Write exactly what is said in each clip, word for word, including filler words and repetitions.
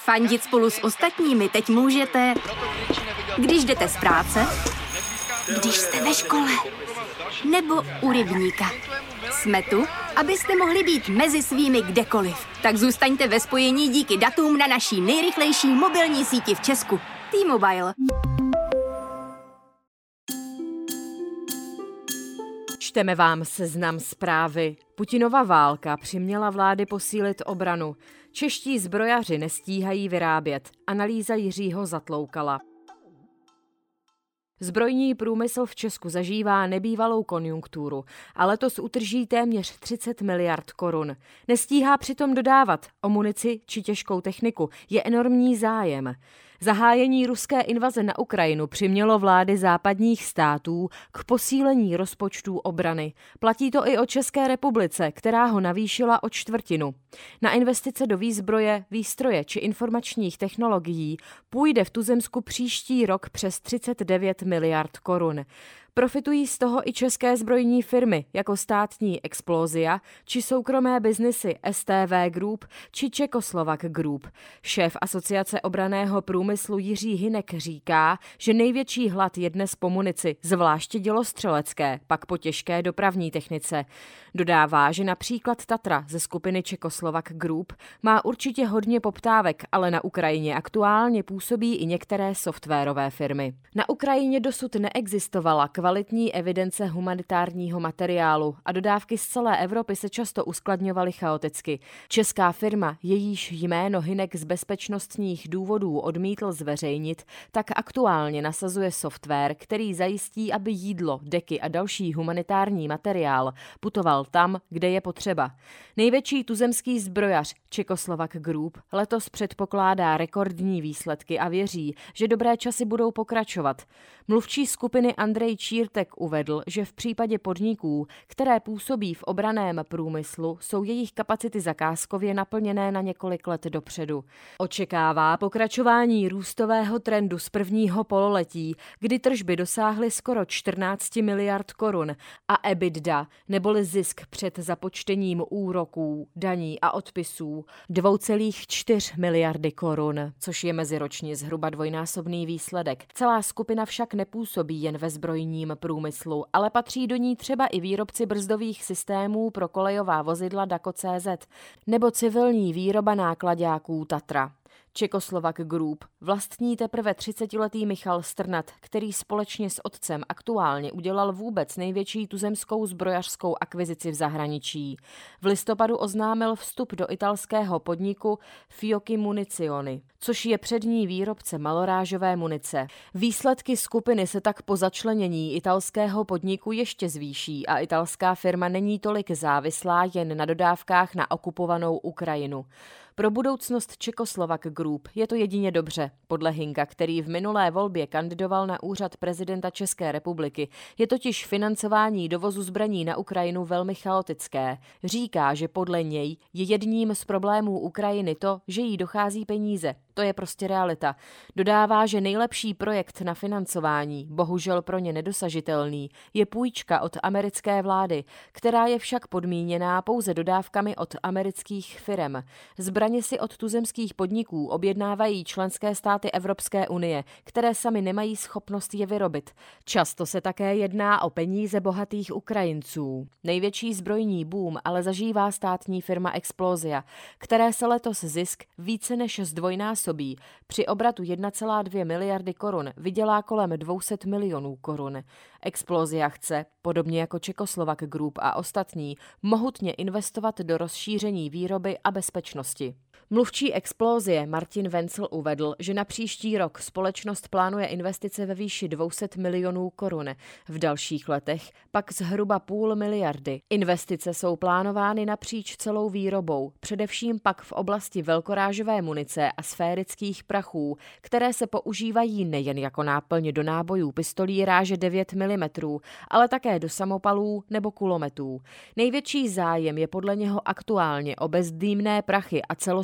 Fandit spolu s ostatními teď můžete, když jdete z práce, když jste ve škole, nebo u rybníka. Jsme tu, abyste mohli být mezi svými kdekoliv. Tak zůstaňte ve spojení díky datům na naší nejrychlejší mobilní síti v Česku. T-Mobile. Čteme vám seznam zprávy. Putinova válka přiměla vlády posílit obranu. Čeští zbrojaři nestíhají vyrábět. Analýza Jiřího Zatloukala. Zbrojní průmysl v Česku zažívá nebývalou konjunkturu a letos utrží téměř třicet miliard korun. Nestíhá přitom dodávat o munici či těžkou techniku. Je enormní zájem. Zahájení ruské invaze na Ukrajinu přimělo vlády západních států k posílení rozpočtů obrany. Platí to i o České republice, která ho navýšila o čtvrtinu. Na investice do výzbroje, výstroje či informačních technologií půjde v tuzemsku příští rok přes třicet devět miliard korun. Profitují z toho i české zbrojní firmy, jako státní Explosia, či soukromé biznisy S T V Group, či Czechoslovak Group. Šéf Asociace obranného průmyslu Jiří Hynek říká, že největší hlad je dnes po munici, zvláště dělostřelecké, pak po těžké dopravní technice. Dodává, že například Tatra ze skupiny Czechoslovak Group má určitě hodně poptávek, ale na Ukrajině aktuálně působí i některé softwarové firmy. Na Ukrajině dosud neexistovala kvalitní evidence humanitárního materiálu a dodávky z celé Evropy se často uskladňovaly chaoticky. Česká firma, jejíž jméno Hynek z bezpečnostních důvodů odmítl zveřejnit, tak aktuálně nasazuje software, který zajistí, aby jídlo, deky a další humanitární materiál putoval tam, kde je potřeba. Největší tuzemský zbrojař Czechoslovak Group letos předpokládá rekordní výsledky a věří, že dobré časy budou pokračovat. Mluvčí skupiny Andrej Čírtek uvedl, že v případě podniků, které působí v obranném průmyslu, jsou jejich kapacity zakázkově naplněné na několik let dopředu. Očekává pokračování růstového trendu z prvního pololetí, kdy tržby dosáhly skoro čtrnáct miliard korun a EBITDA, neboli zisk před započtením úroků, daní a odpisů, dvě celá čtyři miliardy korun, což je meziročně zhruba dvojnásobný výsledek. Celá skupina však nepůsobí jen ve zbrojním průmyslu, ale patří do ní třeba i výrobci brzdových systémů pro kolejová vozidla Dako tečka cé zet nebo civilní výroba náklaďáků Tatra. Czechoslovak Group vlastní teprve třicetiletý Michal Strnad, který společně s otcem aktuálně udělal vůbec největší tuzemskou zbrojařskou akvizici v zahraničí. V listopadu oznámil vstup do italského podniku Fiocchi Munizioni, což je přední výrobce malorážové munice. Výsledky skupiny se tak po začlenění italského podniku ještě zvýší a italská firma není tolik závislá jen na dodávkách na okupovanou Ukrajinu. Pro budoucnost Czechoslovak Group je to jedině dobře. Podle Hynka, který v minulé volbě kandidoval na úřad prezidenta České republiky, je totiž financování dovozu zbraní na Ukrajinu velmi chaotické. Říká, že podle něj je jedním z problémů Ukrajiny to, že jí dochází peníze. To je prostě realita. Dodává, že nejlepší projekt na financování, bohužel pro ně nedosažitelný, je půjčka od americké vlády, která je však podmíněná pouze dodávkami od amerických firem. Zbraně si od tuzemských podniků objednávají členské státy Evropské unie, které sami nemají schopnost je vyrobit. Často se také jedná o peníze bohatých Ukrajinců. Největší zbrojní boom ale zažívá státní firma Explosia, které se letos zisk více než zdvojnásobí. Při obratu jedna celá dvě miliardy korun vydělá kolem dvě stě milionů korun. Explosia chce, podobně jako Czechoslovak Group a ostatní, mohutně investovat do rozšíření výroby a bezpečnosti. Mluvčí Explosie Martin Vencel uvedl, že na příští rok společnost plánuje investice ve výši dvě stě milionů korun. V dalších letech pak zhruba půl miliardy. Investice jsou plánovány napříč celou výrobou, především pak v oblasti velkorážové munice a sférických prachů, které se používají nejen jako náplň do nábojů pistolí ráže devět milimetrů, ale také do samopalů nebo kulometů. Největší zájem je podle něho aktuálně o bezdýmné prachy a celostní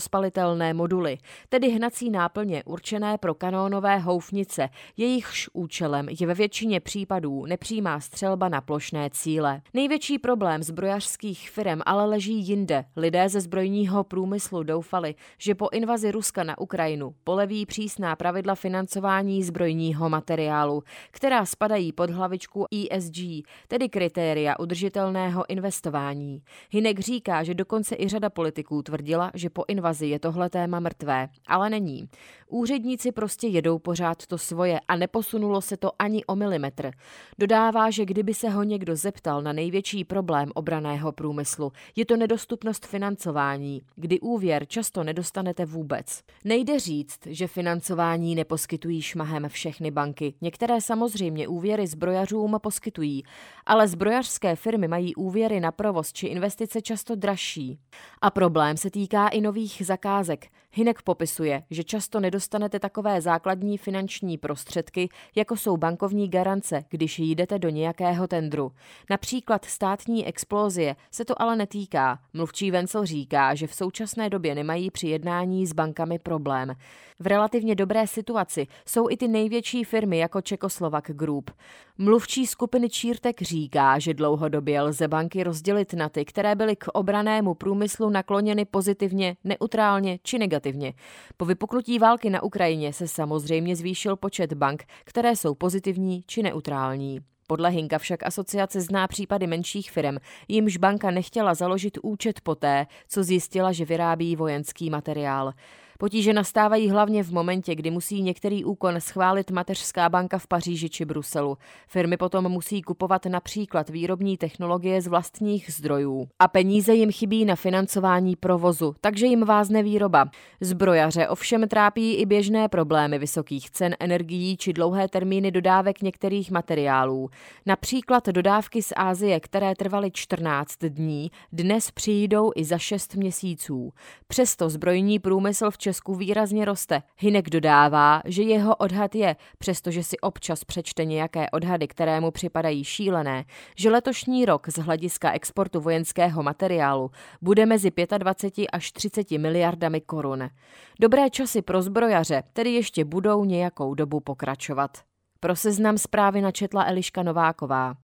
samospalitelné moduly, tedy hnací náplně určené pro kanónové houfnice, jejichž účelem je ve většině případů nepřímá střelba na plošné cíle. Největší problém zbrojařských firem ale leží jinde. Lidé ze zbrojního průmyslu doufali, že po invazi Ruska na Ukrajinu poleví přísná pravidla financování zbrojního materiálu, která spadají pod hlavičku E S G, tedy kritéria udržitelného investování. Hynek říká, že dokonce i řada politiků tvrdila, že po invazi je tohle téma mrtvé, ale není. Úředníci prostě jedou pořád to svoje a neposunulo se to ani o milimetr. Dodává, že kdyby se ho někdo zeptal na největší problém obranného průmyslu, je to nedostupnost financování, kdy úvěr často nedostanete vůbec. Nejde říct, že financování neposkytují šmahem všechny banky. Některé samozřejmě úvěry zbrojařům poskytují, ale zbrojařské firmy mají úvěry na provoz či investice často dražší. A problém se týká i nových zakázek. Hynek popisuje, že často nedostanete takové základní finanční prostředky, jako jsou bankovní garance, když jdete do nějakého tendru. Například státní explozie se to ale netýká. Mluvčí Vencel říká, že v současné době nemají při jednání s bankami problém. V relativně dobré situaci jsou i ty největší firmy jako Czechoslovak Group. Mluvčí skupiny Čírtek říká, že dlouhodobě lze banky rozdělit na ty, které byly k obrannému průmyslu nakloněny pozitivně, neutrálně či negativně. Po vypuknutí války na Ukrajině se samozřejmě zvýšil počet bank, které jsou pozitivní či neutrální. Podle Hynka však asociace zná případy menších firem, jimž banka nechtěla založit účet poté, co zjistila, že vyrábí vojenský materiál. Potíže nastávají hlavně v momentě, kdy musí některý úkon schválit mateřská banka v Paříži či Bruselu. Firmy potom musí kupovat například výrobní technologie z vlastních zdrojů. A peníze jim chybí na financování provozu, takže jim vázne výroba. Zbrojaře ovšem trápí i běžné problémy vysokých cen energií či dlouhé termíny dodávek některých materiálů. Například dodávky z Asie, které trvaly čtrnáct dní, dnes přijdou i za šest měsíců. Přesto zbrojní průmysl v Česku výrazně roste. Hynek dodává, že jeho odhad je, přestože si občas přečte nějaké odhady, které mu připadají šílené, že letošní rok z hlediska exportu vojenského materiálu bude mezi dvaceti pěti až třiceti miliardami korun. Dobré časy pro zbrojaře tedy ještě budou nějakou dobu pokračovat. Pro Seznam Zprávy načetla Eliška Nováková.